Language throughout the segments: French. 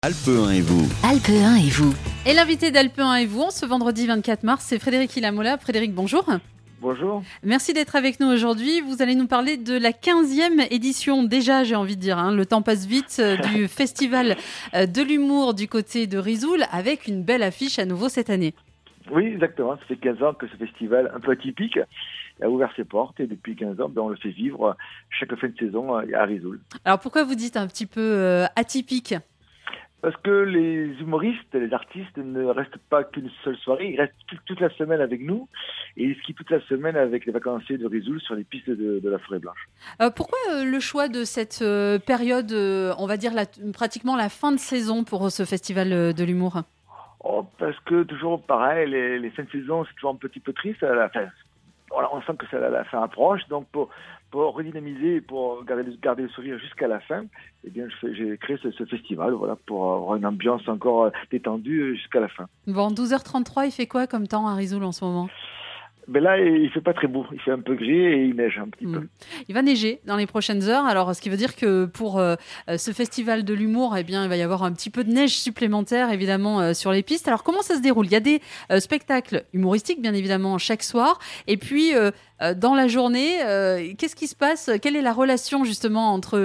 Alpe 1 et vous. Alpe 1 et vous. Et l'invité d'Alpe 1 et vous, ce vendredi 24 mars, c'est Frédéric Ilamola. Frédéric, bonjour. Bonjour. Merci d'être avec nous aujourd'hui. Vous allez nous parler de la 15e édition, déjà j'ai envie de dire, le temps passe vite, du festival de l'humour du côté de Risoul, avec une belle affiche à nouveau cette année. Oui, exactement. Ça fait 15 ans que ce festival un peu atypique a ouvert ses portes et depuis 15 ans, on le fait vivre chaque fin de saison à Risoul. Alors pourquoi vous dites un petit peu atypique ? Parce que les humoristes, les artistes ne restent pas qu'une seule soirée, ils restent toute la semaine avec nous et ils skient toute la semaine avec les vacanciers de Risoul sur les pistes de la Forêt Blanche. Pourquoi le choix de cette période, on va dire pratiquement la fin de saison pour ce festival de l'humour ? Parce que toujours pareil, les fins de saison c'est toujours un petit peu triste à la fin. On sent que la fin approche, donc pour redynamiser et pour garder le sourire jusqu'à la fin, eh bien, j'ai créé ce festival, pour avoir une ambiance encore détendue jusqu'à la fin. Bon, 12h33, il fait quoi comme temps à Risoul en ce moment ? Ben là, il fait pas très beau, il fait un peu gris et il neige un petit peu. Il va neiger dans les prochaines heures, alors ce qui veut dire que pour ce festival de l'humour, eh bien, il va y avoir un petit peu de neige supplémentaire évidemment sur les pistes. Alors comment ça se déroule ? Il y a des spectacles humoristiques bien évidemment chaque soir, et puis dans la journée, qu'est-ce qui se passe ? Quelle est la relation justement entre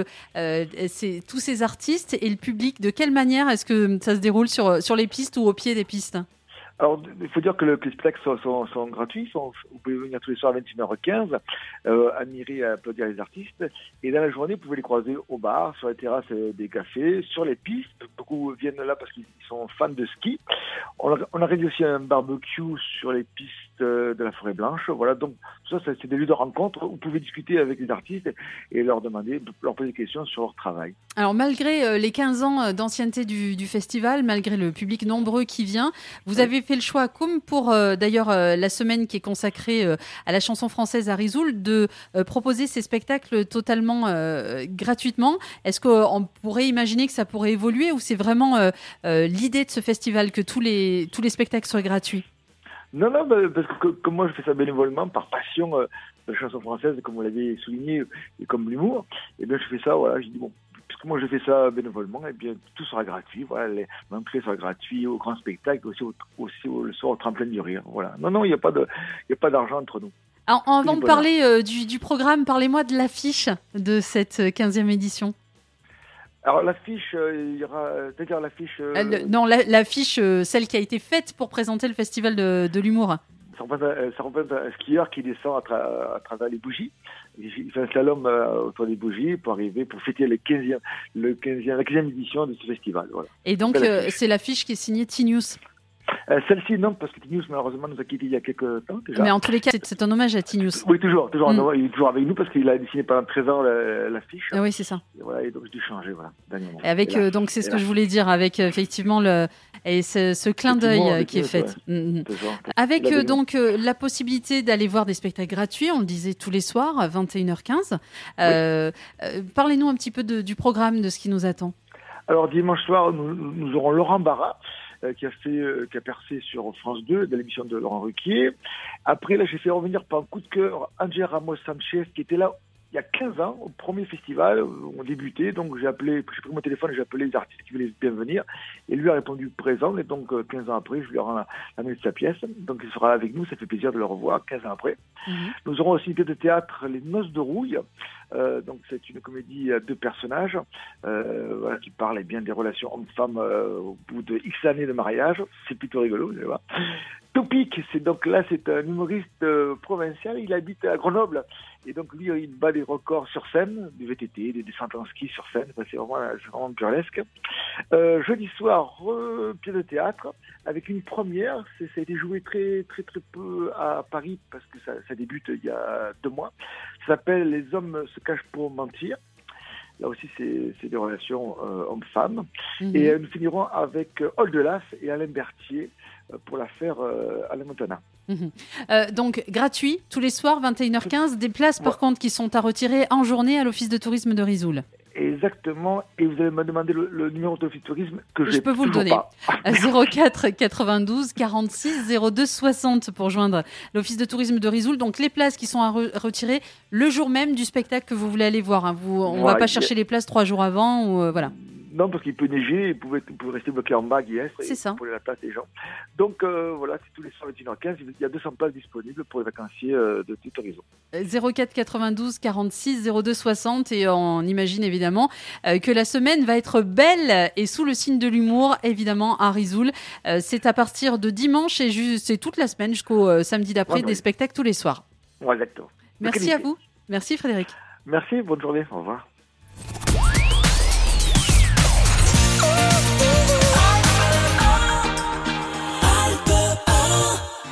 tous ces artistes et le public ? De quelle manière est-ce que ça se déroule sur les pistes ou au pied des pistes ? Alors, il faut dire que les spectacles sont gratuits. Vous pouvez venir tous les soirs à 21h15, admirer et applaudir les artistes. Et dans la journée, vous pouvez les croiser au bar, sur les terrasses des cafés, sur les pistes. Beaucoup viennent là parce qu'ils sont fans de ski. On a réalisé aussi un barbecue sur les pistes de la Forêt Blanche. Voilà, donc tout ça, c'est des lieux de rencontre où vous pouvez discuter avec les artistes et leur poser des questions sur leur travail. Alors, malgré les 15 ans d'ancienneté du festival, malgré le public nombreux qui vient, vous avez fait le choix, comme pour d'ailleurs la semaine qui est consacrée à la chanson française à Risoul, de proposer ces spectacles totalement gratuitement. Est-ce qu'on pourrait imaginer que ça pourrait évoluer, ou c'est vraiment l'idée de ce festival que tous les spectacles soient gratuits ? Non, parce que comme moi je fais ça bénévolement, par passion de la chanson française, comme vous l'avez souligné, et comme l'humour, et bien je fais ça, je dis bon, puisque moi je fais ça bénévolement, et bien tout sera gratuit, l'entrée sera gratuite au grand spectacle, aussi le soir au tremplin du rire, voilà. Non, il n'y a pas d'argent entre nous. Alors, avant de parler du programme, parlez-moi de l'affiche de cette 15e édition. Alors l'affiche, il y aura, c'est-à-dire l'affiche... l'affiche, celle qui a été faite pour présenter le festival de l'humour. Ça représente un skieur qui descend à travers les bougies. Il fait un slalom autour des bougies pour fêter la 15e édition de ce festival. Voilà. Et donc, c'est l'affiche qui est signée Tinius. Celle-ci, non, parce que Tinius, malheureusement, nous a quittés il y a quelques temps déjà. Mais en tous les cas, c'est un hommage à Tinius. Oui, toujours. Il est toujours avec nous parce qu'il a dessiné pendant 13 ans l'affiche. Oui, c'est ça. Et donc, j'ai dû changer, dernièrement. Et avec, donc, c'est ce que je voulais dire, avec effectivement ce clin d'œil qui est fait. Ouais. Avec donc la possibilité d'aller voir des spectacles gratuits, on le disait tous les soirs, à 21h15. Parlez-nous un petit peu du programme, de ce qui nous attend. Alors, dimanche soir, nous aurons Laurent Barra, qui a percé sur France 2 de l'émission de Laurent Ruquier. Après, là, j'ai fait revenir par un coup de cœur Angel Ramos Sanchez, qui était là il y a 15 ans, au premier festival où on débutait. Donc, j'ai pris mon téléphone et j'ai appelé les artistes qui voulaient bien venir. Et lui a répondu présent. Et donc, 15 ans après, je lui ai rends la main de sa pièce. Donc, il sera là avec nous. Ça fait plaisir de le revoir 15 ans après. Nous aurons aussi une pièce de théâtre, Les Noces de Rouille. Donc, c'est une comédie à 2 personnages qui parle bien des relations hommes-femmes au bout de X années de mariage. C'est plutôt rigolo, vous allez voir. Topic, c'est un humoriste provincial. Il habite à Grenoble. Et donc, lui, il bat des records sur scène, du VTT, des descentes en ski sur scène. C'est vraiment burlesque. Jeudi soir, pièce de théâtre, avec une première. Ça a été joué très, très, très peu à Paris, parce que ça débute il y a 2 mois. Ça s'appelle Les hommes se cachent pour mentir. Là aussi, c'est des relations hommes-femmes. Et nous finirons avec Oldelaf et Alain Berthier pour l'affaire Alain Montana. Donc, gratuit, tous les soirs, 21h15. Des places, par contre, qui sont à retirer en journée à l'Office de tourisme de Risoul. Exactement. Et vous allez me demander le numéro de l'Office de tourisme que je peux vous le donner. 04 92 46 02 60 pour joindre l'Office de tourisme de Risoul. Donc, les places qui sont à retirer le jour même du spectacle que vous voulez aller voir. On ne va pas chercher les places 3 jours avant. Voilà. Non, parce qu'il peut neiger, vous pouvez rester bloqué en bas, C'est ça. Pour la place des gens. Donc voilà, c'est tous les soirs à 21h15. Il y a 200 places disponibles pour les vacanciers de toute horizon. 04 92 46 02 60 et on imagine évidemment que la semaine va être belle et sous le signe de l'humour évidemment à Risoul. C'est à partir de dimanche et c'est toute la semaine jusqu'au samedi d'après des spectacles tous les soirs. Ouais, exactement. Merci à vous. Merci Frédéric. Merci, bonne journée, au revoir.